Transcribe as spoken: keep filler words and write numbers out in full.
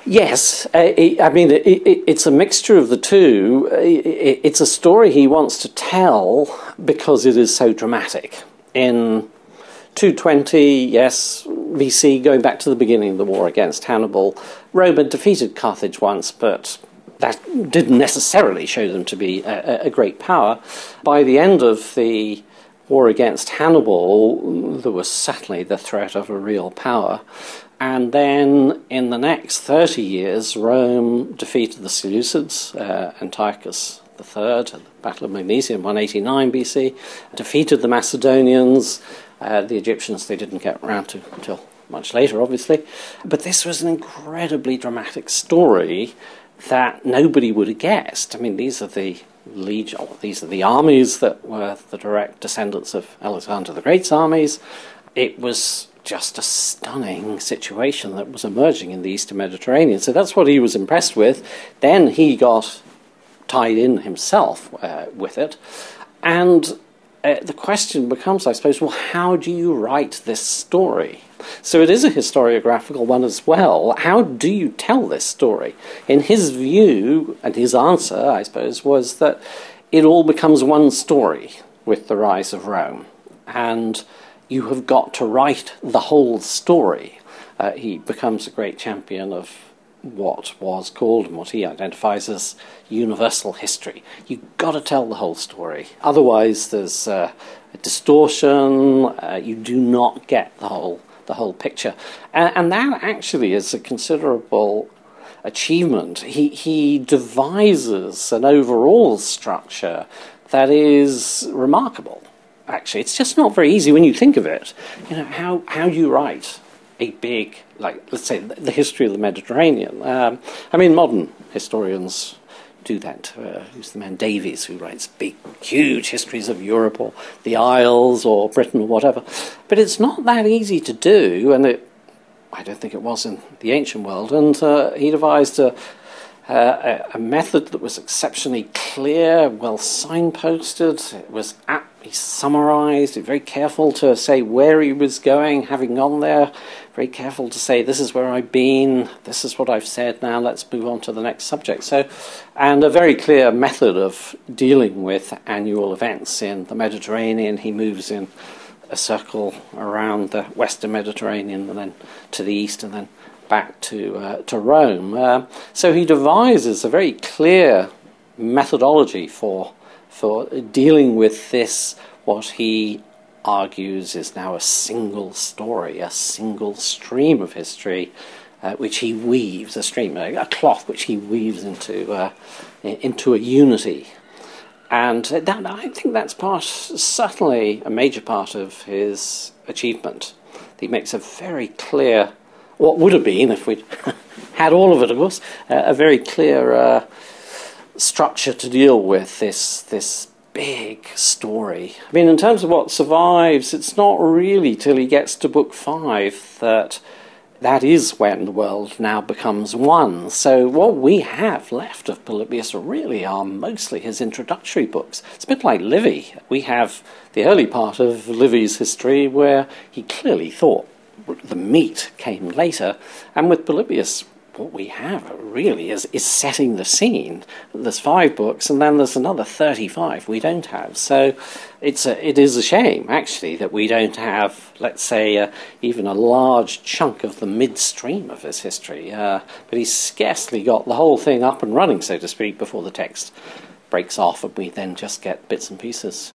Yes, uh, it, I mean, it, it, it's a mixture of the two. It, it's a story he wants to tell because it is so dramatic. In two twenty, yes, B C, going back to the beginning of the war against Hannibal, Rome had defeated Carthage once, but that didn't necessarily show them to be a, a great power. By the end of the war against Hannibal, there was certainly the threat of a real power. And then in the next thirty years, Rome defeated the Seleucids, uh, Antiochus the Third, at the Battle of Magnesium, one eighty-nine B C, defeated the Macedonians. Uh, the Egyptians they didn't get around to until much later, obviously. But this was an incredibly dramatic story that nobody would have guessed. I mean, these are the legion, these are the armies that were the direct descendants of Alexander the Great's armies. It was just a stunning situation that was emerging in the Eastern Mediterranean. So that's what he was impressed with. Then he got tied in himself uh, with it. And uh, the question becomes, I suppose, well, how do you write this story? So it is a historiographical one as well. How do you tell this story? In his view, and his answer, I suppose, was that it all becomes one story with the rise of Rome. And you have got to write the whole story. Uh, he becomes a great champion of what was called and what he identifies as universal history. You've got to tell the whole story. Otherwise, there's uh, a distortion. Uh, you do not get the whole the whole picture. And, and that actually is a considerable achievement. He, he devises an overall structure that is remarkable. Actually, it's just not very easy when you think of it. You know, how, how do you write a big, like, let's say, the history of the Mediterranean? Um, I mean, modern historians do that. Uh, who's the man, Davies, who writes big, huge histories of Europe or the Isles or Britain or whatever. But it's not that easy to do, and it, I don't think it was in the ancient world. And uh, he devised a, uh, a method that was exceptionally clear, well signposted. It was aptly summarised, very careful to say where he was going, having gone there, very careful to say, this is where I've been, this is what I've said, now let's move on to the next subject. So, and a very clear method of dealing with annual events in the Mediterranean. He moves in a circle around the Western Mediterranean and then to the east and then back to uh, to Rome. Uh, so he devises a very clear methodology for for dealing with this, what he argues is now a single story, a single stream of history, uh, which he weaves, a stream, a, a cloth which he weaves into uh, into a unity. And that, I think that's part, certainly a major part of his achievement. He makes a very clear, what would have been, if we'd had all of it, of course, uh, a very clear uh, structure to deal with this this big story. I mean, in terms of what survives, it's not really till he gets to book five that that is when the world now becomes one. So what we have left of Polybius really are mostly his introductory books. It's a bit like Livy. We have the early part of Livy's history where he clearly thought the meat came later, and with Polybius what we have really is, is setting the scene. There's five books, and then there's another thirty-five we don't have. So it's a, it is a shame, actually, that we don't have, let's say, uh, even a large chunk of the midstream of his history. Uh, but he's scarcely got the whole thing up and running, so to speak, before the text breaks off, and we then just get bits and pieces.